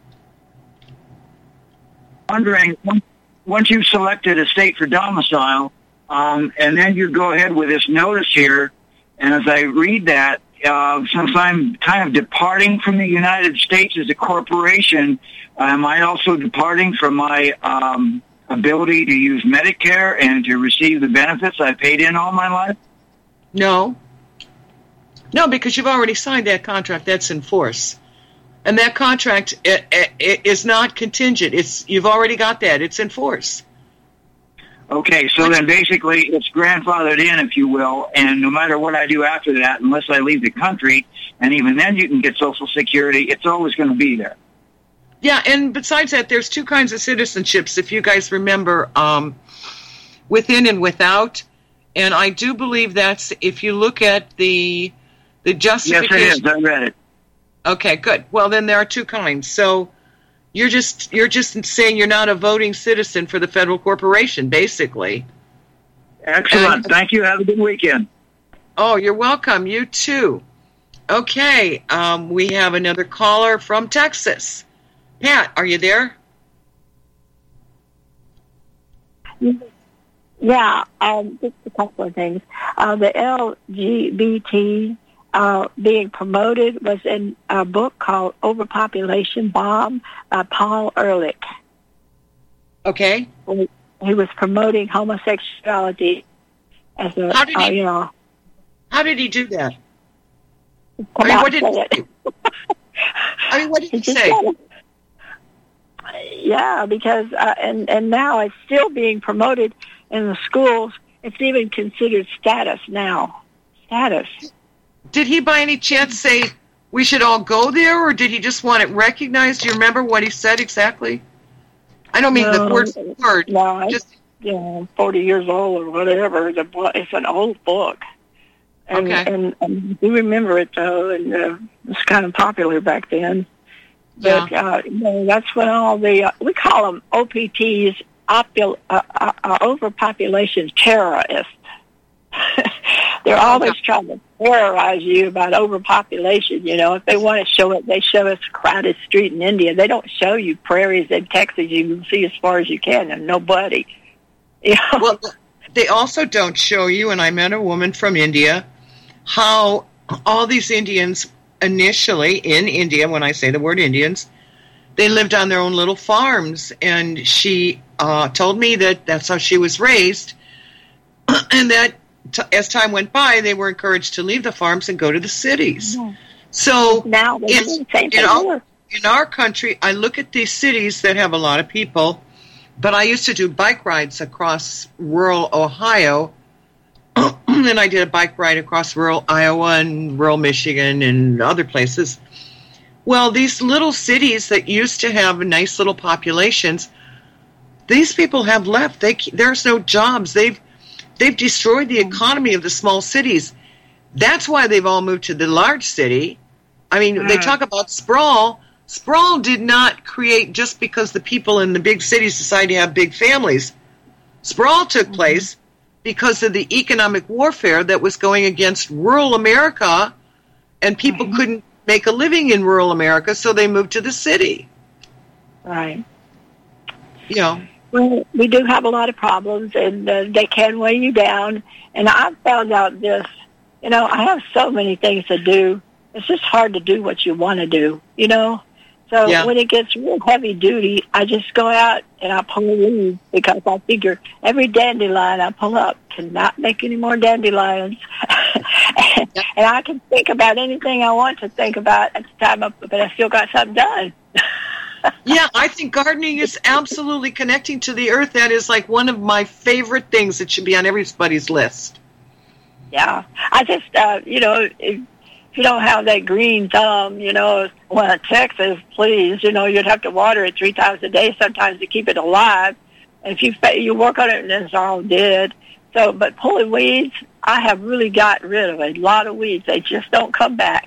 [SPEAKER 13] Wondering, once you've selected a state for domicile, and then you go ahead with this notice here, and as I read that, since I'm kind of departing from the United States as a corporation, am I also departing from my ability to use Medicare and to receive the benefits I paid in all my life?
[SPEAKER 1] No. No, because you've already signed that contract. That's in force. And that contract it is not contingent. You've already got that. It's in force.
[SPEAKER 13] Okay, so then basically it's grandfathered in, if you will, and no matter what I do after that, unless I leave the country, and even then you can get Social Security, it's always going to be there.
[SPEAKER 1] Yeah, and besides that, there's two kinds of citizenships, if you guys remember, within and without. And I do believe that's, if you look at the justification.
[SPEAKER 13] Yes, it is. I read it.
[SPEAKER 1] Okay, good. Well, then there are two kinds. So you're just saying you're not a voting citizen for the federal corporation, basically.
[SPEAKER 13] Excellent. Thank you. Have a good weekend.
[SPEAKER 1] Oh, you're welcome. You too. Okay, we have another caller from Texas. Pat, are you there?
[SPEAKER 14] Yeah, just a couple of things. The LGBT being promoted was in a book called Overpopulation Bomb by Paul Ehrlich.
[SPEAKER 1] Okay.
[SPEAKER 14] He was promoting homosexuality as a,
[SPEAKER 1] how did he do that? What did he say? What did he say?
[SPEAKER 14] Yeah, because and now it's still being promoted in the schools. It's even considered status now. Status.
[SPEAKER 1] Did he by any chance say we should all go there, or did he just want it recognized? Do you remember what he said exactly? I don't mean the word for word.
[SPEAKER 14] No, just 40 years old or whatever. It's an old book. And,
[SPEAKER 1] okay.
[SPEAKER 14] And we remember it, though, and it was kind of popular back then. But that's when all the, we call them OPTs, overpopulation terrorists. They're always trying to terrorize you about overpopulation. You know, if they want to show it, they show us a crowded street in India. They don't show you prairies in Texas. You can see as far as you can and nobody. You know?
[SPEAKER 1] Well, they also don't show you, and I met a woman from India, how all these Indians initially in India, when I say the word Indians, they lived on their own little farms, and she told me that that's how she was raised, and that as time went by, they were encouraged to leave the farms and go to the cities. Mm-hmm. So
[SPEAKER 14] now
[SPEAKER 1] in our country, I look at these cities that have a lot of people, but I used to do bike rides across rural Ohio, and I did a bike ride across rural Iowa and rural Michigan and other places. Well, these little cities that used to have nice little populations, these people have left. There's no jobs. They've destroyed the economy of the small cities. That's why they've all moved to the large city, I mean, they talk about sprawl. Sprawl did not create just because the people in the big cities decided to have big families. Sprawl took place because of the economic warfare that was going against rural America, and people couldn't make a living in rural America, so they moved to the city.
[SPEAKER 14] Right.
[SPEAKER 1] You know.
[SPEAKER 14] Well, we do have a lot of problems, and they can weigh you down. And I've found out this, you know, I have so many things to do. It's just hard to do what you want to do, you know. So when it gets real heavy duty, I just go out and I pull a weed because I figure every dandelion I pull up cannot make any more dandelions. And I can think about anything I want to think about at the time, but I still got something done.
[SPEAKER 1] Yeah, I think gardening is absolutely connecting to the earth. That is like one of my favorite things that should be on everybody's list.
[SPEAKER 14] Yeah, I just, you know, if you don't have that green thumb, you know, well, Texas, please, you know, you'd have to water it 3 times a day sometimes to keep it alive. And if you work on it and it's all dead. So, but pulling weeds, I have really got rid of a lot of weeds. They just don't come back.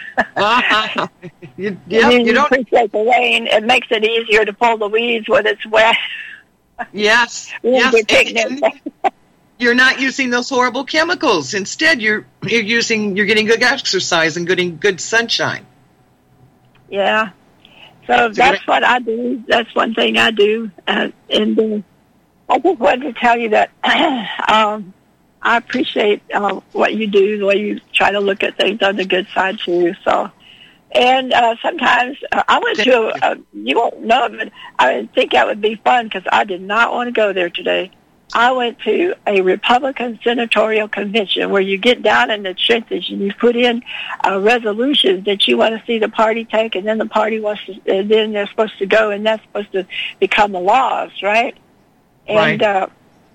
[SPEAKER 1] You don't
[SPEAKER 14] appreciate the rain. It makes it easier to pull the weeds when it's wet.
[SPEAKER 1] Yes. You're not using those horrible chemicals. Instead, you're getting good exercise and getting good sunshine.
[SPEAKER 14] Yeah. So that's what I do. That's one thing I do. And I just wanted to tell you that I appreciate what you do, the way you try to look at things on the good side too. So, and sometimes I went to you won't know, but I think that would be fun because I did not want to go there today. I went to a Republican senatorial convention where you get down in the trenches and you put in resolutions that you want to see the party take, and then the party wants to, and then they're supposed to go, and that's supposed to become the laws, right? And all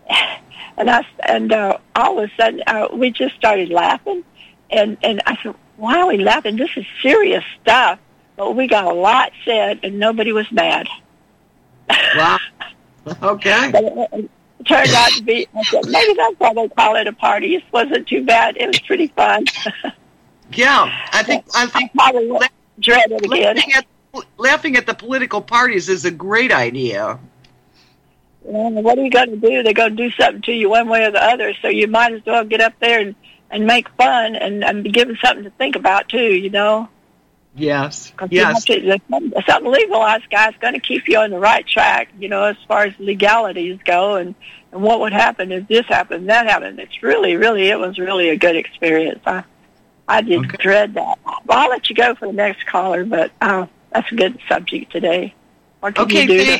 [SPEAKER 14] of a sudden we just started laughing, and I said, "Why are we laughing? This is serious stuff." But we got a lot said, and nobody was mad.
[SPEAKER 1] Wow. Okay.
[SPEAKER 14] It turned out to be, I said, maybe that's why they call it a party. It wasn't too bad. It was pretty fun.
[SPEAKER 1] Yeah, I think
[SPEAKER 14] probably dread it again.
[SPEAKER 1] Laughing at the political parties is a great idea.
[SPEAKER 14] Well, what are you going to do? They're going to do something to you one way or the other, so you might as well get up there and make fun and be given something to think about, too, you know?
[SPEAKER 1] Yes,
[SPEAKER 14] yes. Something legalized, guys, going to keep you on the right track, you know, as far as legalities go, and what would happen if this happened, that happened. It's really, it was really a good experience. I did dread that. Well, I'll let you go for the next caller, but that's a good subject today. What can you do?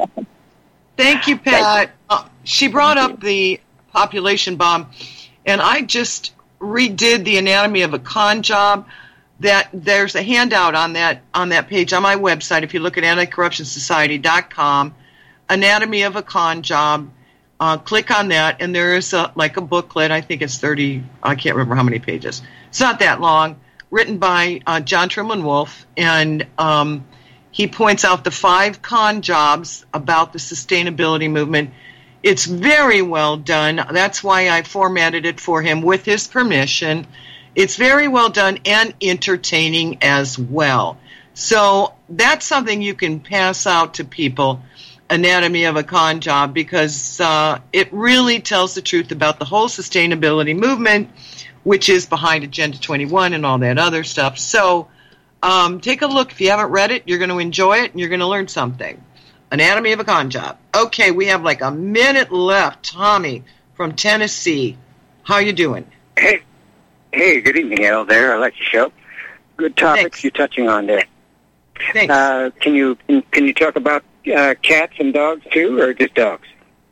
[SPEAKER 1] Thank you, Pat. She brought up the population bomb, and I just redid the anatomy of a con job. That there's a handout on that page on my website. If you look at anticorruptionsociety.com, anatomy of a con job, click on that, and there is a booklet. I think it's 30. I can't remember how many pages. It's not that long. Written by John Truman Wolfe, and he points out the 5 con jobs about the sustainability movement. It's very well done. That's why I formatted it for him with his permission. It's very well done and entertaining as well. So that's something you can pass out to people, Anatomy of a Con Job, because it really tells the truth about the whole sustainability movement, which is behind Agenda 21 and all that other stuff. So take a look. If you haven't read it, you're going to enjoy it and you're going to learn something. Anatomy of a Con Job. Okay, we have like a minute left. Tommy from Tennessee. How you doing?
[SPEAKER 15] Hey, good evening, Al. There, I like your show. Good topics you're touching on there.
[SPEAKER 1] Thanks.
[SPEAKER 15] Can you talk about cats and dogs too, or just dogs?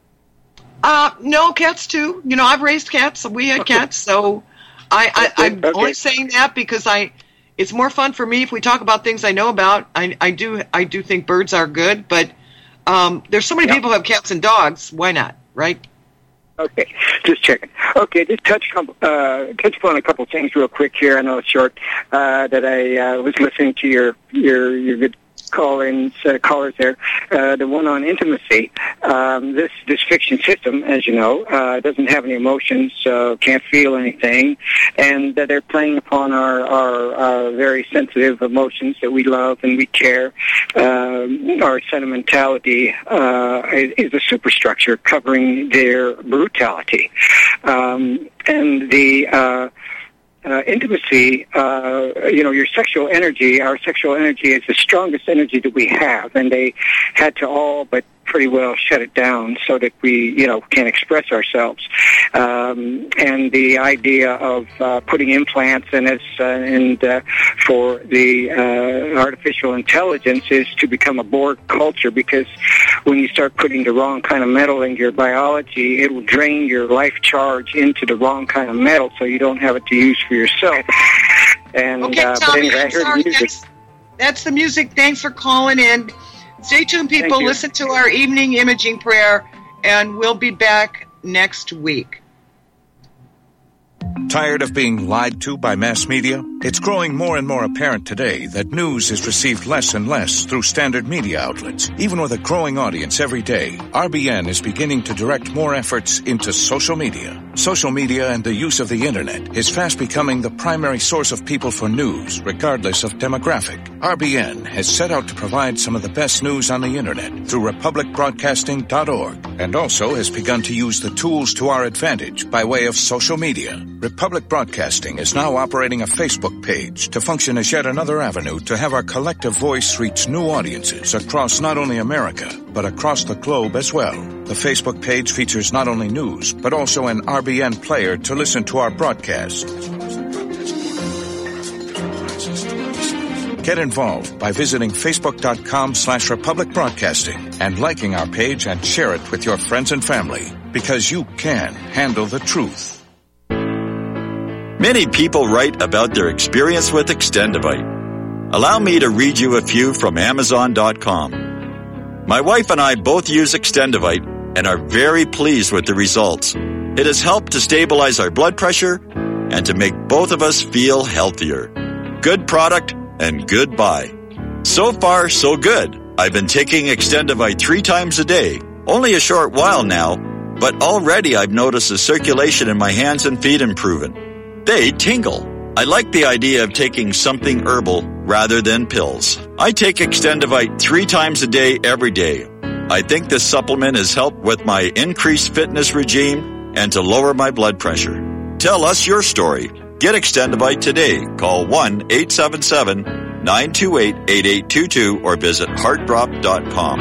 [SPEAKER 1] No, cats too. You know, I've raised cats. We had cats, so I'm only saying that because it's more fun for me if we talk about things I know about. I do think birds are good, but there's so many people who have cats and dogs. Why not, right?
[SPEAKER 15] Okay, just checking. Okay, just touch upon a couple things real quick here. I know it's short. That I was listening to your good callers there, the one on intimacy. This fiction system, as you know, doesn't have any emotions, can't feel anything, and they're playing upon our very sensitive emotions that we love and we care. Our sentimentality is a superstructure covering their brutality, and the intimacy, your sexual energy, our sexual energy is the strongest energy that we have, and they had to all but pretty well shut it down so that we, can express ourselves. And the idea of putting implants in us and for the artificial intelligence is to become a Borg culture, because when you start putting the wrong kind of metal into your biology, it will drain your life charge into the wrong kind of metal, so you don't have it to use for yourself. And
[SPEAKER 1] okay, Tommy,
[SPEAKER 15] but anyway, I heard the music.
[SPEAKER 1] That's the music. Thanks for calling in. Stay tuned, people. Listen to our evening imaging prayer, and we'll be back next week.
[SPEAKER 16] Tired of being lied to by mass media? It's growing more and more apparent today that news is received less and less through standard media outlets. Even with a growing audience every day, RBN is beginning to direct more efforts into social media. Social media and the use of the internet is fast becoming the primary source of people for news, regardless of demographic. RBN has set out to provide some of the best news on the internet through republicbroadcasting.org, and also has begun to use the tools to our advantage by way of social media. Republic Broadcasting is now operating a Facebook page to function as yet another avenue to have our collective voice reach new audiences across not only America, but across the globe as well. The Facebook page features not only news, but also an RBN player to listen to our broadcast. Get involved by visiting facebook.com/Republic Broadcasting and liking our page and share it with your friends and family, because you can handle the truth.
[SPEAKER 5] Many people write about their experience with Extendivite. Allow me to read you a few from Amazon.com. My wife and I both use Extendivite and are very pleased with the results. It has helped to stabilize our blood pressure and to make both of us feel healthier. Good product and good buy. So far, so good. I've been taking Extendivite 3 times a day, only a short while now, but already I've noticed the circulation in my hands and feet improving. They tingle. I like the idea of taking something herbal rather than pills. I take Extendivite 3 times a day, every day. I think this supplement has helped with my increased fitness regime and to lower my blood pressure. Tell us your story. Get Extendivite today. Call 1-877-928-8822 or visit heartdrop.com.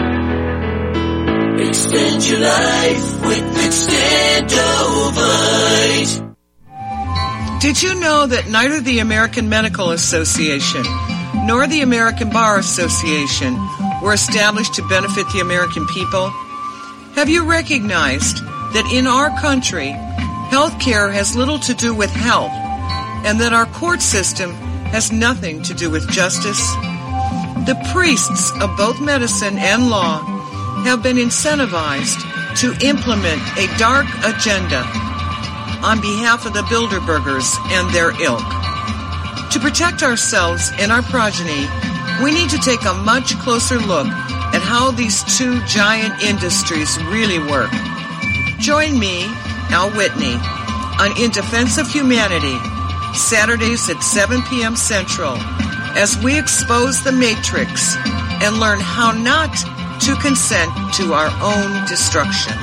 [SPEAKER 6] Extend your life with Extendivite.
[SPEAKER 1] Did you know that neither the American Medical Association nor the American Bar Association were established to benefit the American people? Have you recognized that in our country, health care has little to do with health, and that our court system has nothing to do with justice? The priests of both medicine and law have been incentivized to implement a dark agenda on behalf of the Bilderbergers and their ilk. To protect ourselves and our progeny, we need to take a much closer look at how these two giant industries really work. Join me, Al Whitney, on In Defense of Humanity, Saturdays at 7 p.m. Central, as we expose the Matrix and learn how not to consent to our own destruction.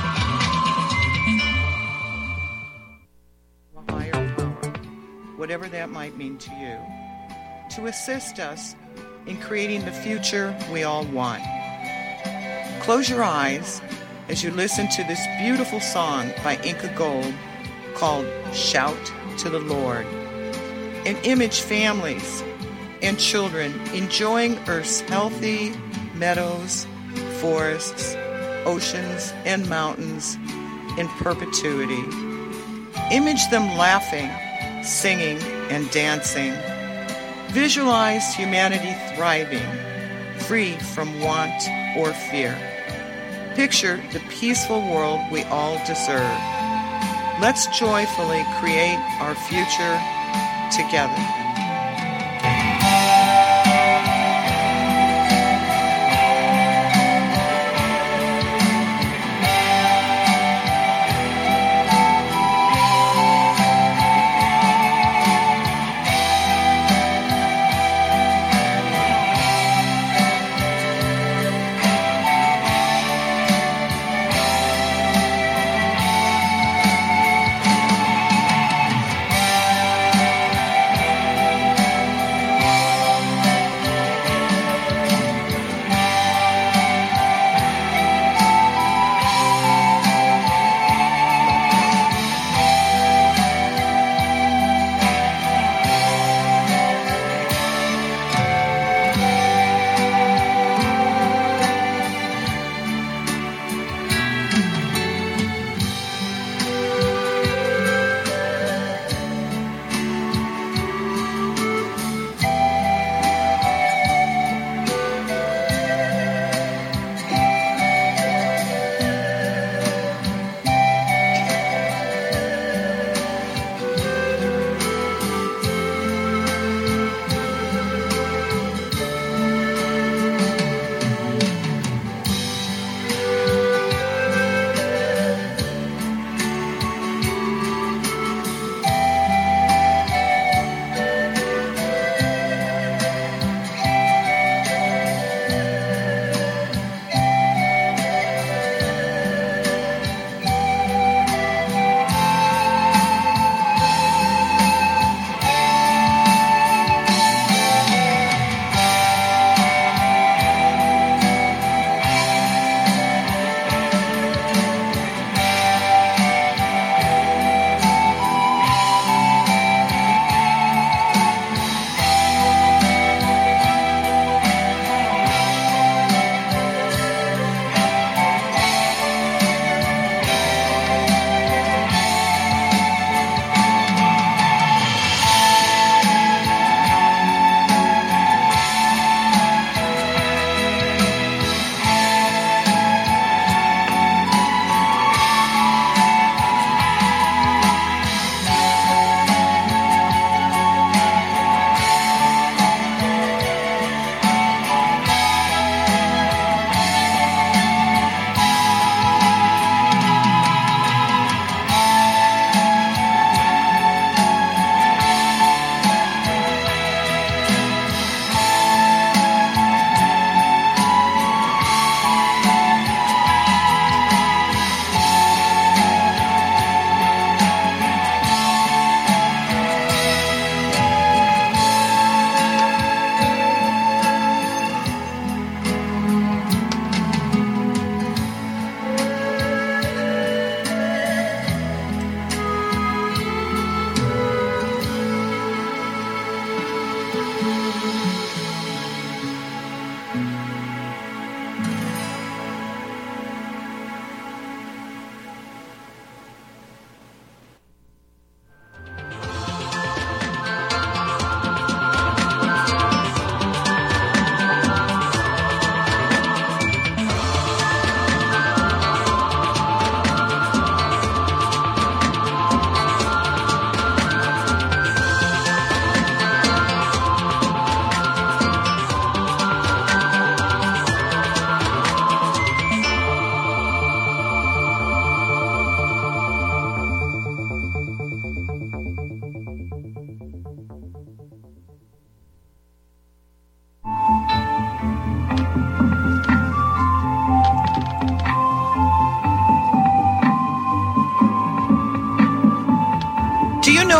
[SPEAKER 1] Whatever that might mean to you, to assist us in creating the future we all want. Close your eyes as you listen to this beautiful song by Inca Gold called Shout to the Lord, and image families and children enjoying Earth's healthy meadows, forests, oceans, and mountains in perpetuity. Image them laughing, singing, and dancing. Visualize humanity thriving, free from want or fear. Picture the peaceful world we all deserve. Let's joyfully create our future together.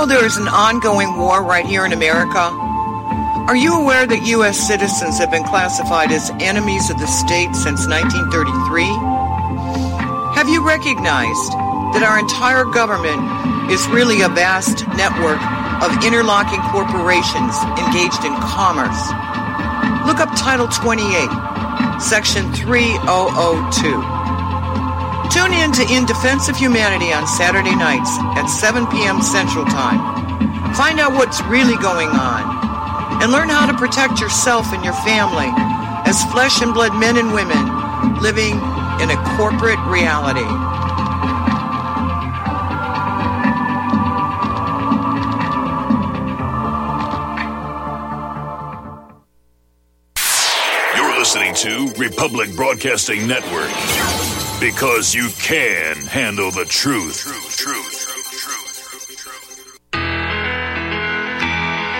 [SPEAKER 1] there is an ongoing war right here in America? Are you aware that U.S. citizens have been classified as enemies of the state since 1933? Have you recognized that our entire government is really a vast network of interlocking corporations engaged in commerce? Look up Title 28, Section 3002. Tune in to In Defense of Humanity on Saturday nights at 7 p.m. Central Time. Find out what's really going on and learn how to protect yourself and your family as flesh and blood men and women living in a corporate reality.
[SPEAKER 17] You're listening to Republic Broadcasting Network. Because you can handle the truth.